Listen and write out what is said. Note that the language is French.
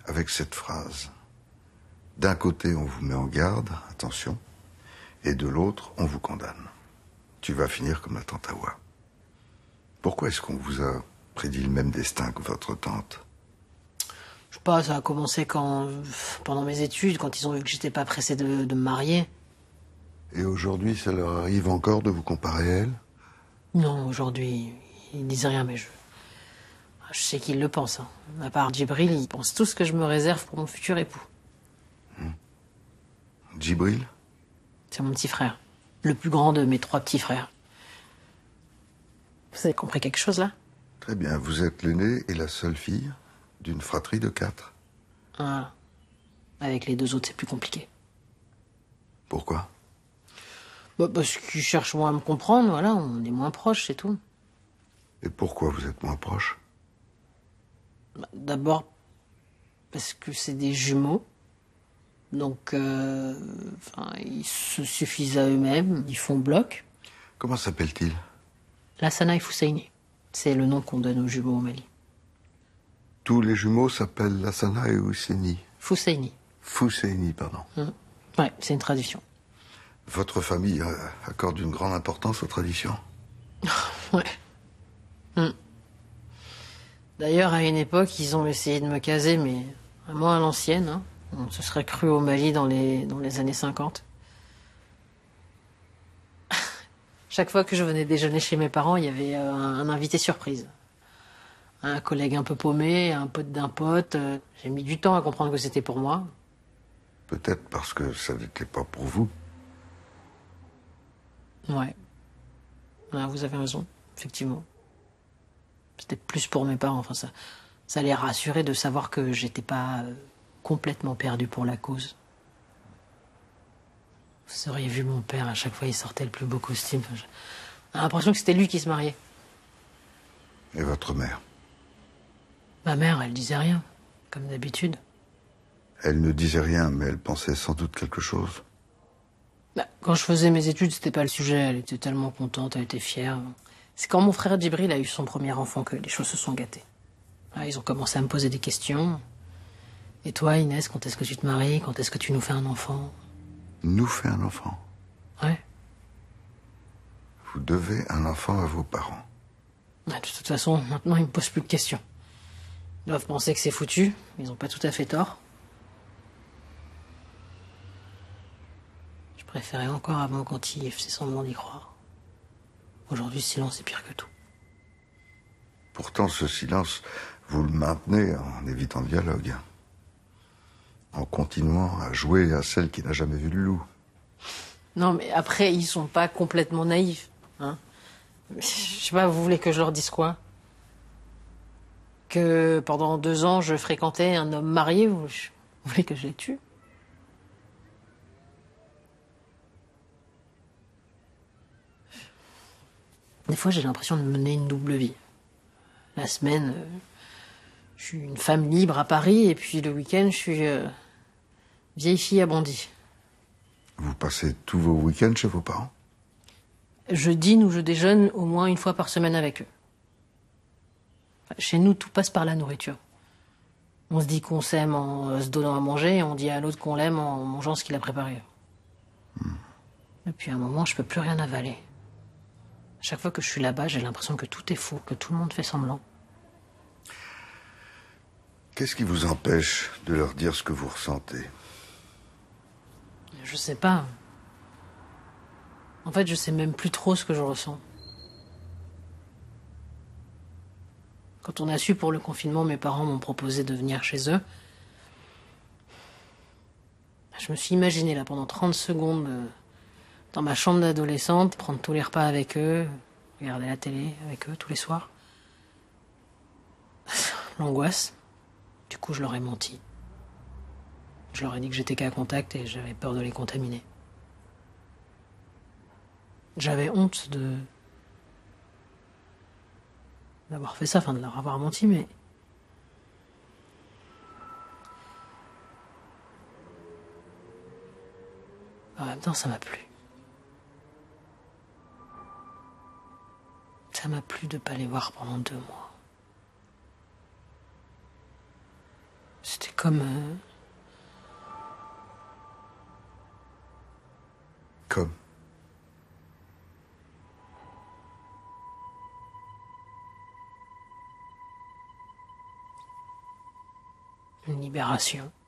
avec cette phrase. D'un côté, on vous met en garde, attention, et de l'autre, on vous condamne. Tu vas finir comme la tante Hawa. Pourquoi est-ce qu'on vous a prédit le même destin que votre tante? Je sais pas, ça a commencé pendant mes études, quand ils ont vu que j'étais pas pressé de me marier. Et aujourd'hui, ça leur arrive encore de vous comparer à elle? Non, aujourd'hui, ils disent rien, mais je sais qu'ils le pensent. Hein. À part Djibril, ils pensent tout ce que je me réserve pour mon futur époux. Djibril? C'est mon petit frère. Le plus grand de mes 3 petits frères. Vous avez compris quelque chose, là? Très bien, vous êtes l'aînée et la seule fille d'une fratrie de 4. Ah. Avec les 2 autres, c'est plus compliqué. Pourquoi? Parce qu'ils cherchent moins à me comprendre, voilà, on est moins proches, c'est tout. Et pourquoi vous êtes moins proches? D'abord, parce que c'est des jumeaux. Donc, ils se suffisent à eux-mêmes, ils font bloc. Comment s'appelle-t-il? Lassana et Fousseini. C'est le nom qu'on donne aux jumeaux au Mali. Tous les jumeaux s'appellent Lassana et Husseini. Fousseini. Fousseini, pardon. Ouais, c'est une tradition. Votre famille accorde une grande importance aux traditions? Ouais. D'ailleurs, à une époque, ils ont essayé de me caser, mais vraiment à l'ancienne. Hein. On se serait cru au Mali dans les années 50. Chaque fois que je venais déjeuner chez mes parents, il y avait un invité surprise. Un collègue un peu paumé, un pote d'un pote. J'ai mis du temps à comprendre que c'était pour moi. Peut-être parce que ça n'était pas pour vous. Ouais. Vous avez raison, effectivement. C'était plus pour mes parents. Enfin, ça les rassurait de savoir que j'étais pas complètement perdu pour la cause. Vous auriez vu mon père, à chaque fois il sortait le plus beau costume. J'ai l'impression que c'était lui qui se mariait. Et votre mère? Ma mère, elle disait rien, comme d'habitude. Elle ne disait rien, mais elle pensait sans doute quelque chose. Quand je faisais mes études, c'était pas le sujet. Elle était tellement contente, elle était fière. C'est quand mon frère Djibril a eu son premier enfant que les choses se sont gâtées. Ils ont commencé à me poser des questions. Et toi, Inès, quand est-ce que tu te maries? Quand est-ce que tu nous fais un enfant? Nous fait un enfant? Ouais. Vous devez un enfant à vos parents. De toute façon, maintenant, ils me posent plus de questions. Ils doivent penser que c'est foutu. Ils ont pas tout à fait tort. Je préférais encore avant quand ils faisaient semblant d'y croire. Aujourd'hui, le silence est pire que tout. Pourtant, ce silence, vous le maintenez en évitant le dialogue. En continuant à jouer à celle qui n'a jamais vu le loup. Non, mais après, ils sont pas complètement naïfs. Hein. Je sais pas, vous voulez que je leur dise quoi? Que pendant 2 ans, je fréquentais un homme marié, vous voulez que je les tue? Des fois, j'ai l'impression de mener une double vie. La semaine, je suis une femme libre à Paris, et puis le week-end, je suis vieille fille à Bondy. Vous passez tous vos week-ends chez vos parents? Je dîne ou je déjeune au moins 1 fois par semaine avec eux. Chez nous, tout passe par la nourriture. On se dit qu'on s'aime en se donnant à manger, et on dit à l'autre qu'on l'aime en mangeant ce qu'il a préparé. Depuis un moment, je peux plus rien avaler. Chaque fois que je suis là-bas, j'ai l'impression que tout est faux, que tout le monde fait semblant. Qu'est-ce qui vous empêche de leur dire ce que vous ressentez? Je sais pas. En fait, je sais même plus trop ce que je ressens. Quand on a su pour le confinement, mes parents m'ont proposé de venir chez eux. Je me suis imaginée là pendant 30 secondes dans ma chambre d'adolescente, prendre tous les repas avec eux, regarder la télé avec eux tous les soirs. L'angoisse. Du coup, je leur ai menti. Je leur ai dit que j'étais cas contact et j'avais peur de les contaminer. J'avais honte d'avoir fait ça, enfin de leur avoir menti, mais... En même temps, ça m'a plu. Ça m'a plu de pas les voir pendant 2 mois. C'était Comme... Comme. une libération.